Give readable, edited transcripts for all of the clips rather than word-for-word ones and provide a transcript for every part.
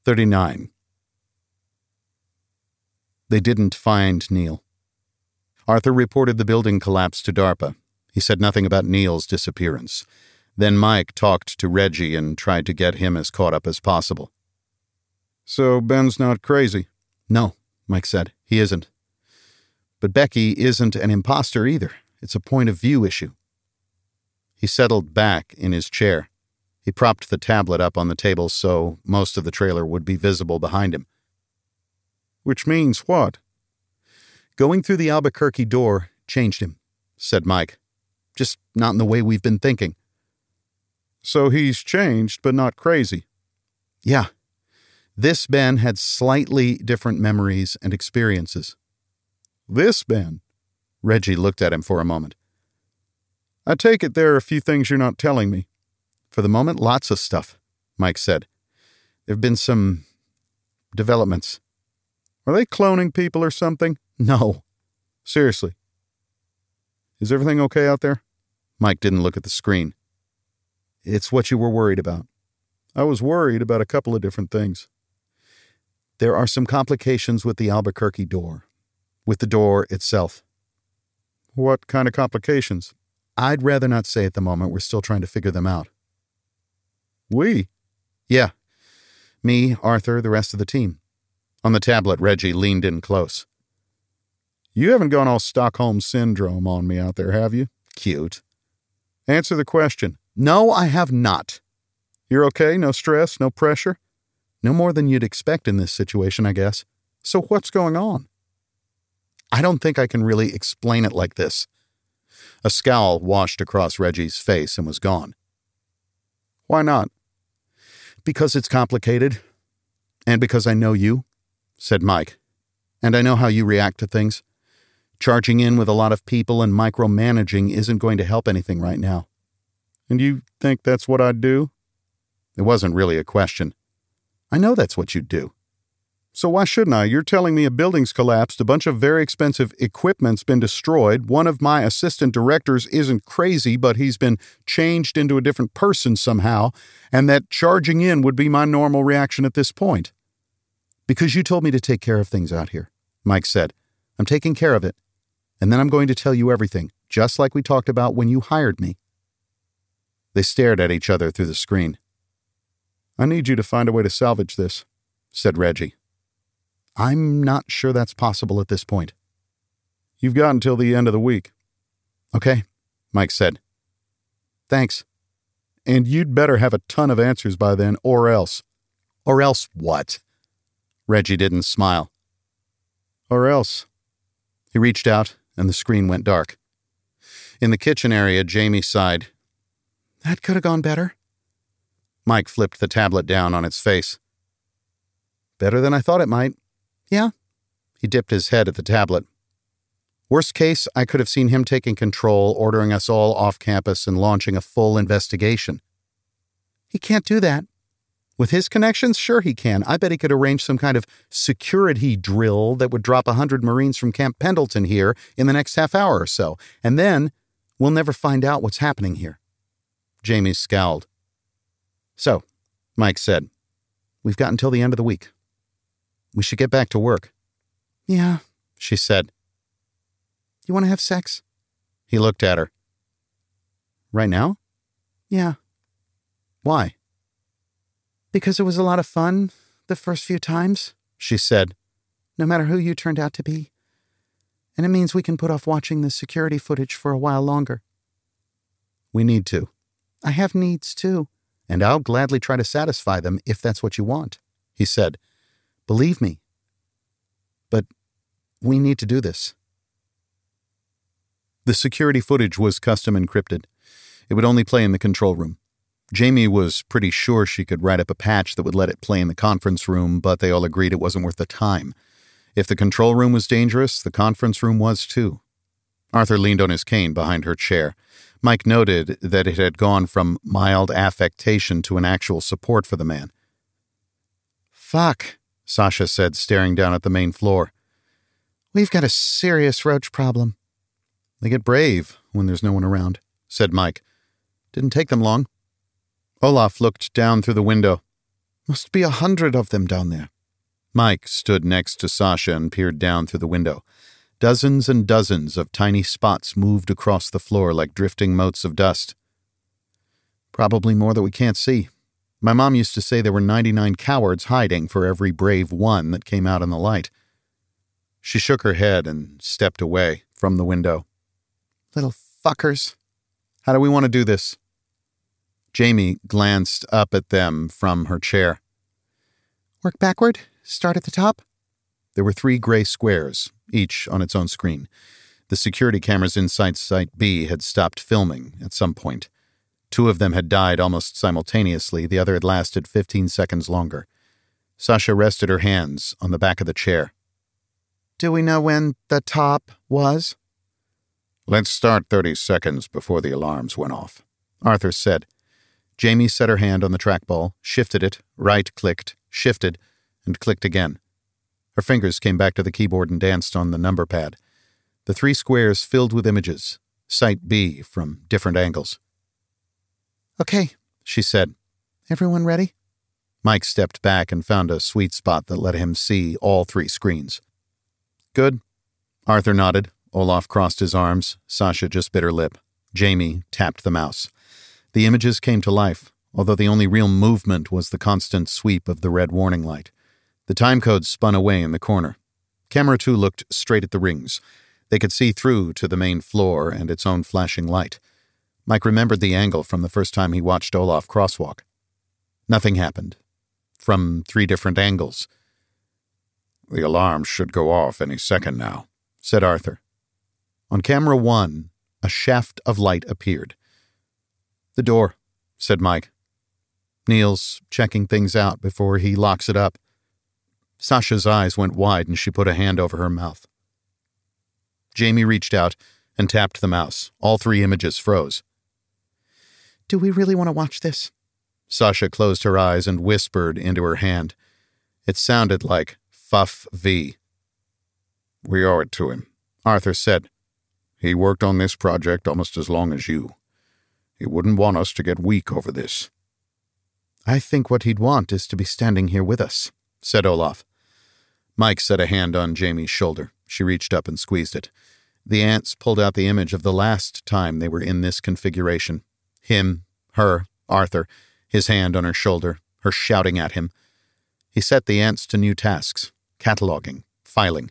39. They didn't find Neil. Arthur reported the building collapse to DARPA. He said nothing about Neil's disappearance. Then Mike talked to Reggie and tried to get him as caught up as possible. So Ben's not crazy? No, Mike said. He isn't. But Becky isn't an imposter either. It's a point of view issue. He settled back in his chair. He propped the tablet up on the table so most of the trailer would be visible behind him. Which means what? Going through the Albuquerque door changed him, said Mike. Just not in the way we've been thinking. So he's changed, but not crazy. Yeah. This Ben had slightly different memories and experiences. This Ben? Reggie looked at him for a moment. I take it there are a few things you're not telling me. For the moment, lots of stuff, Mike said. There have been some developments. Are they cloning people or something? No. Seriously. Is everything okay out there? Mike didn't look at the screen. It's what you were worried about. I was worried about a couple of different things. There are some complications with the Albuquerque door. With the door itself. What kind of complications? I'd rather not say at the moment. We're still trying to figure them out. We? Yeah. Me, Arthur, the rest of the team. On the tablet, Reggie leaned in close. You haven't gone all Stockholm Syndrome on me out there, have you? Cute. Answer the question. No, I have not. You're okay? No stress? No pressure? No more than you'd expect in this situation, I guess. So what's going on? I don't think I can really explain it like this. A scowl washed across Reggie's face and was gone. Why not? Because it's complicated. And because I know you, said Mike. And I know how you react to things. Charging in with a lot of people and micromanaging isn't going to help anything right now. And you think that's what I'd do? It wasn't really a question. I know that's what you'd do. So why shouldn't I? You're telling me a building's collapsed, a bunch of very expensive equipment's been destroyed, one of my assistant directors isn't crazy, but he's been changed into a different person somehow, and that charging in would be my normal reaction at this point. Because you told me to take care of things out here, Mike said. I'm taking care of it. And then I'm going to tell you everything, just like we talked about when you hired me. They stared at each other through the screen. I need you to find a way to salvage this, said Reggie. I'm not sure that's possible at this point. You've got until the end of the week. Okay, Mike said. Thanks. And you'd better have a ton of answers by then, or else. Or else what? Reggie didn't smile. Or else. He reached out, and the screen went dark. In the kitchen area, Jamie sighed. That could have gone better. Mike flipped the tablet down on its face. Better than I thought it might. Yeah. He dipped his head at the tablet. Worst case, I could have seen him taking control, ordering us all off campus and launching a full investigation. He can't do that. With his connections, sure he can. I bet he could arrange some kind of security drill that would drop 100 Marines from Camp Pendleton here in the next half hour or so. And then we'll never find out what's happening here. Jamie scowled. So, Mike said, we've got until the end of the week. We should get back to work. Yeah, she said. You want to have sex? He looked at her. Right now? Yeah. Why? Because it was a lot of fun the first few times, she said. No matter who you turned out to be. And it means we can put off watching the security footage for a while longer. We need to. I have needs too, and I'll gladly try to satisfy them if that's what you want, he said. Believe me. But we need to do this. The security footage was custom encrypted. It would only play in the control room. Jamie was pretty sure she could write up a patch that would let it play in the conference room, but they all agreed it wasn't worth the time. If the control room was dangerous, the conference room was too. Arthur leaned on his cane behind her chair. Mike noted that it had gone from mild affectation to an actual support for the man. Fuck, Sasha said, staring down at the main floor. We've got a serious roach problem. They get brave when there's no one around, said Mike. Didn't take them long. Olaf looked down through the window. Must be 100 of them down there. Mike stood next to Sasha and peered down through the window. Dozens and dozens of tiny spots moved across the floor like drifting motes of dust. Probably more that we can't see. My mom used to say there were 99 cowards hiding for every brave one that came out in the light. She shook her head and stepped away from the window. Little fuckers. How do we want to do this? Jamie glanced up at them from her chair. Work backward? Start at the top? There were 3 gray squares, each on its own screen. The security cameras inside Site B had stopped filming at some point. 2 of them had died almost simultaneously, the other had lasted 15 seconds longer. Sasha rested her hands on the back of the chair. Do we know when the top was? Let's start 30 seconds before the alarms went off, Arthur said. Jamie set her hand on the trackball, shifted it, right-clicked, shifted, and clicked again. Her fingers came back to the keyboard and danced on the number pad. The 3 squares filled with images, Site B from different angles. Okay, she said. Everyone ready? Mike stepped back and found a sweet spot that let him see all 3 screens. Good. Arthur nodded. Olaf crossed his arms. Sasha just bit her lip. Jamie tapped the mouse. The images came to life, although the only real movement was the constant sweep of the red warning light. The timecode spun away in the corner. Camera 2 looked straight at the rings. They could see through to the main floor and its own flashing light. Mike remembered the angle from the first time he watched Olaf crosswalk. Nothing happened. From 3 different angles. The alarm should go off any second now, said Arthur. On camera 1, a shaft of light appeared. The door, said Mike. Neil's checking things out before he locks it up. Sasha's eyes went wide and she put a hand over her mouth. Jamie reached out and tapped the mouse. All 3 images froze. Do we really want to watch this? Sasha closed her eyes and whispered into her hand. It sounded like Fuff V. We owe it to him, Arthur said. He worked on this project almost as long as you. He wouldn't want us to get weak over this. I think what he'd want is to be standing here with us, said Olaf. Mike set a hand on Jamie's shoulder. She reached up and squeezed it. The ants pulled out the image of the last time they were in this configuration. Him, her, Arthur, his hand on her shoulder, her shouting at him. He set the ants to new tasks, cataloging, filing.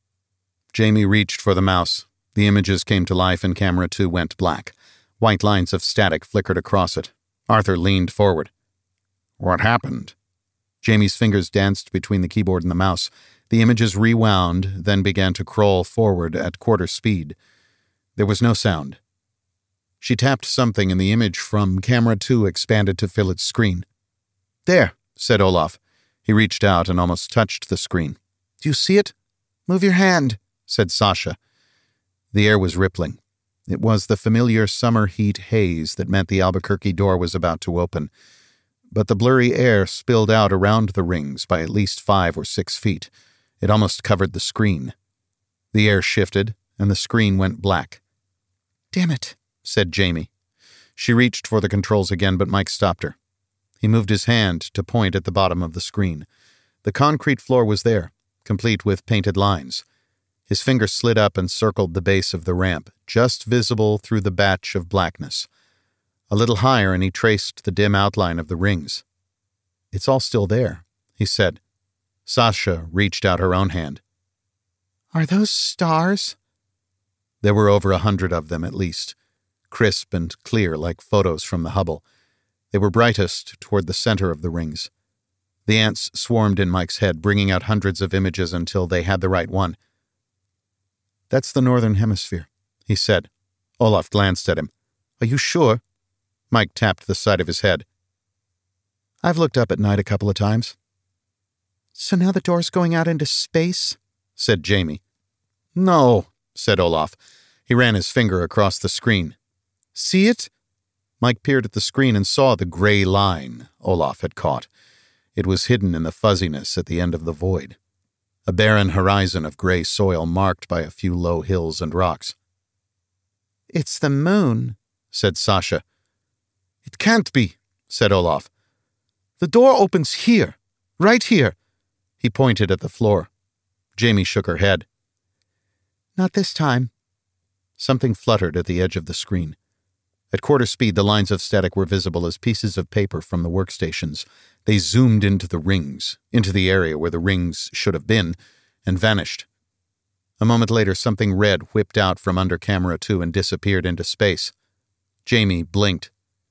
Jamie reached for the mouse. The images came to life and camera 2 went black. White lines of static flickered across it. Arthur leaned forward. What happened? Jamie's fingers danced between the keyboard and the mouse. The images rewound, then began to crawl forward at quarter speed. There was no sound. She tapped something and the image from camera 2 expanded to fill its screen. There, said Olaf. He reached out and almost touched the screen. Do you see it? Move your hand, said Sasha. The air was rippling. It was the familiar summer heat haze that meant the Albuquerque door was about to open. But the blurry air spilled out around the rings by at least 5 or 6 feet. It almost covered the screen. The air shifted, and the screen went black. Damn it, said Jamie. She reached for the controls again, but Mike stopped her. He moved his hand to point at the bottom of the screen. The concrete floor was there, complete with painted lines. His finger slid up and circled the base of the ramp, just visible through the batch of blackness. A little higher, and he traced the dim outline of the rings. It's all still there, he said. Sasha reached out her own hand. Are those stars? There were over 100 of them at least, crisp and clear like photos from the Hubble. They were brightest toward the center of the rings. The ants swarmed in Mike's head, bringing out hundreds of images until they had the right one. That's the northern hemisphere, he said. Olaf glanced at him. Are you sure? Mike tapped the side of his head. I've looked up at night a couple of times. So now the door's going out into space? Said Jamie. No, said Olaf. He ran his finger across the screen. See it? Mike peered at the screen and saw the gray line Olaf had caught. It was hidden in the fuzziness at the end of the void. A barren horizon of gray soil marked by a few low hills and rocks. It's the moon, said Sasha. It can't be, said Olaf. The door opens here. Right here." He pointed at the floor. Jamie shook her head. "Not this time." Something fluttered at the edge of the screen. At quarter speed, the lines of static were visible as pieces of paper from the workstations. They zoomed into the rings, into the area where the rings should have been, and vanished. A moment later, something red whipped out from under camera 2 and disappeared into space. Jamie blinked.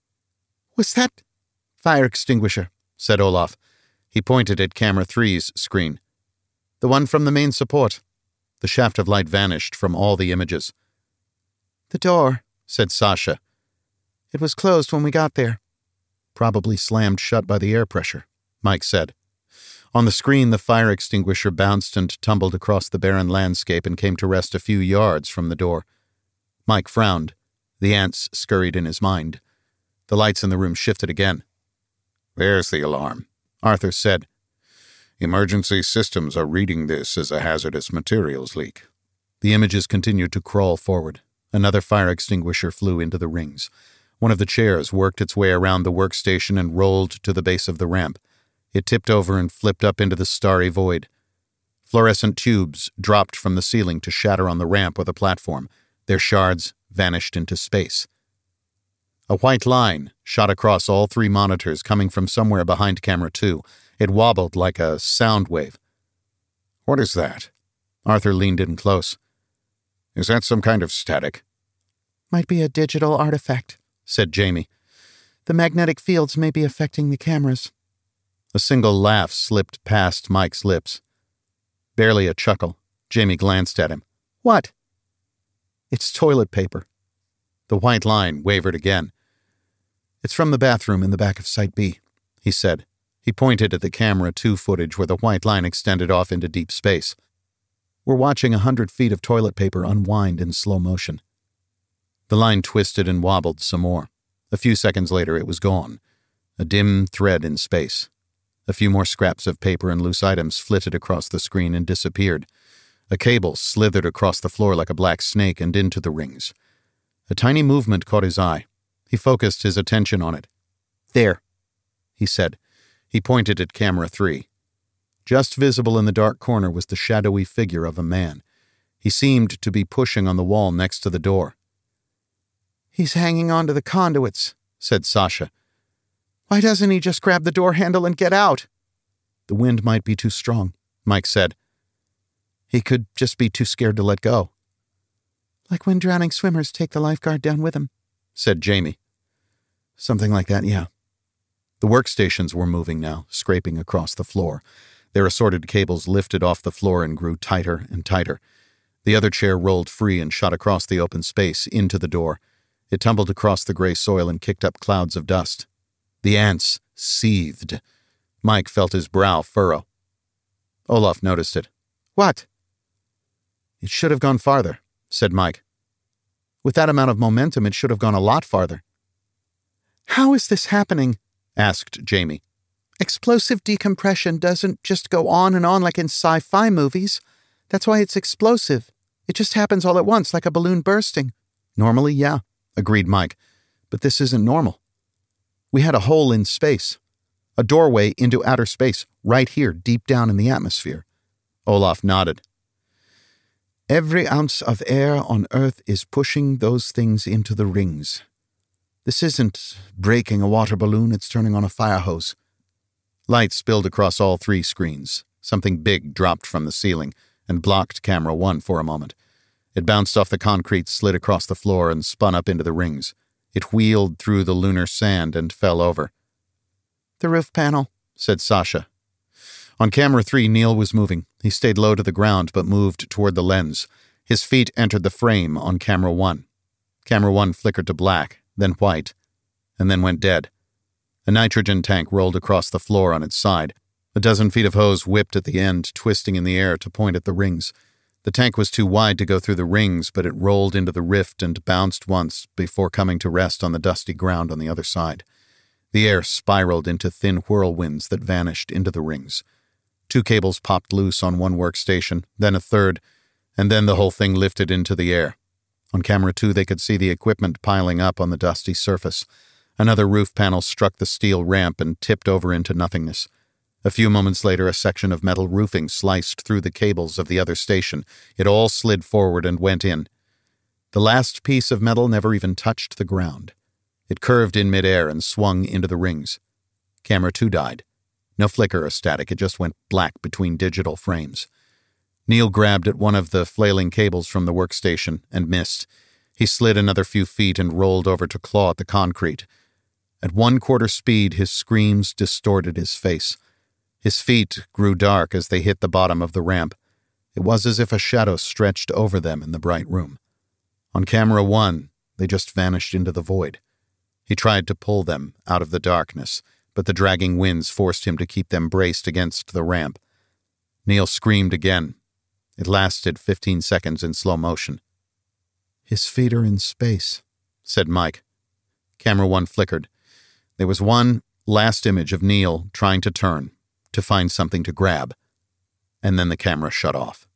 "Was that—" "Fire extinguisher," said Olaf. He pointed at camera 3's screen. "The one from the main support." The shaft of light vanished from all the images. "The door," said Sasha. "It was closed when we got there." "Probably slammed shut by the air pressure," Mike said. On the screen, the fire extinguisher bounced and tumbled across the barren landscape and came to rest a few yards from the door. Mike frowned. The ants scurried in his mind. The lights in the room shifted again. "There's the alarm," Arthur said. "Emergency systems are reading this as a hazardous materials leak." The images continued to crawl forward. Another fire extinguisher flew into the rings. One of the chairs worked its way around the workstation and rolled to the base of the ramp. It tipped over and flipped up into the starry void. Fluorescent tubes dropped from the ceiling to shatter on the ramp or the platform. Their shards vanished into space. A white line shot across all 3 monitors coming from somewhere behind camera 2. It wobbled like a sound wave. "What is that?" Arthur leaned in close. "Is that some kind of static?" "Might be a digital artifact," said Jamie. "The magnetic fields may be affecting the cameras." A single laugh slipped past Mike's lips. Barely a chuckle, Jamie glanced at him. "What?" "It's toilet paper." The white line wavered again. "It's from the bathroom in the back of Site B," he said. He pointed at the camera 2 footage where the white line extended off into deep space. "We're watching 100 feet of toilet paper unwind in slow motion." The line twisted and wobbled some more. A few seconds later, it was gone. A dim thread in space. A few more scraps of paper and loose items flitted across the screen and disappeared. A cable slithered across the floor like a black snake and into the rings. A tiny movement caught his eye. He focused his attention on it. "There," he said. He pointed at camera 3. Just visible in the dark corner was the shadowy figure of a man. He seemed to be pushing on the wall next to the door. "He's hanging on to the conduits," said Sasha. "Why doesn't he just grab the door handle and get out?" "The wind might be too strong," Mike said. "He could just be too scared to let go." "Like when drowning swimmers take the lifeguard down with them," said Jamie. "Something like that, yeah." The workstations were moving now, scraping across the floor. Their assorted cables lifted off the floor and grew tighter and tighter. The other chair rolled free and shot across the open space into the door. It tumbled across the gray soil and kicked up clouds of dust. The ants seethed. Mike felt his brow furrow. Olaf noticed it. "What?" "It should have gone farther," said Mike. "With that amount of momentum, it should have gone a lot farther." "How is this happening?" asked Jamie. "Explosive decompression doesn't just go on and on like in sci-fi movies. That's why it's explosive. It just happens all at once, like a balloon bursting." "Normally, yeah," agreed Mike. "But this isn't normal. We had a hole in space. A doorway into outer space, right here, deep down in the atmosphere." Olaf nodded. "Every ounce of air on Earth is pushing those things into the rings. This isn't breaking a water balloon, it's turning on a fire hose." Light spilled across all 3 screens. Something big dropped from the ceiling and blocked camera 1 for a moment. It bounced off the concrete, slid across the floor, and spun up into the rings. It wheeled through the lunar sand and fell over. "The roof panel," said Sasha. On camera 3, Neil was moving. He stayed low to the ground but moved toward the lens. His feet entered the frame on camera 1. Camera 1 flickered to black, then white, and then went dead. A nitrogen tank rolled across the floor on its side. A dozen feet of hose whipped at the end, twisting in the air to point at the rings. The tank was too wide to go through the rings, but it rolled into the rift and bounced once before coming to rest on the dusty ground on the other side. The air spiraled into thin whirlwinds that vanished into the rings. 2 cables popped loose on one workstation, then a third, and then the whole thing lifted into the air. On camera 2, they could see the equipment piling up on the dusty surface. Another roof panel struck the steel ramp and tipped over into nothingness. A few moments later, a section of metal roofing sliced through the cables of the other station. It all slid forward and went in. The last piece of metal never even touched the ground. It curved in midair and swung into the rings. Camera 2 died. No flicker or static, it just went black between digital frames. Neil grabbed at one of the flailing cables from the workstation and missed. He slid another few feet and rolled over to claw at the concrete. At 1/4 speed, his screams distorted his face. His feet grew dark as they hit the bottom of the ramp. It was as if a shadow stretched over them in the bright room. On camera 1, they just vanished into the void. He tried to pull them out of the darkness, but the dragging winds forced him to keep them braced against the ramp. Neil screamed again. It lasted 15 seconds in slow motion. "His feet are in space," said Mike. Camera 1 flickered. There was one last image of Neil trying to turn, to find something to grab, and then the camera shut off.